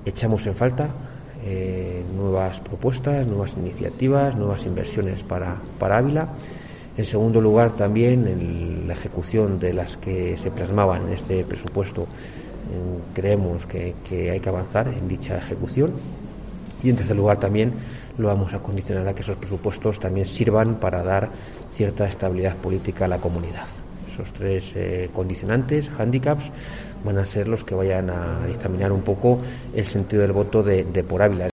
Echamos en falta nuevas propuestas, nuevas iniciativas, nuevas inversiones para Ávila. En segundo lugar, también en la ejecución de las que se plasmaban en este presupuesto, creemos que hay que avanzar en dicha ejecución. Y en tercer lugar, también lo vamos a condicionar a que esos presupuestos también sirvan para dar cierta estabilidad política a la comunidad. Esos tres condicionantes, hándicaps, van a ser los que vayan a dictaminar un poco el sentido del voto de Por Ávila.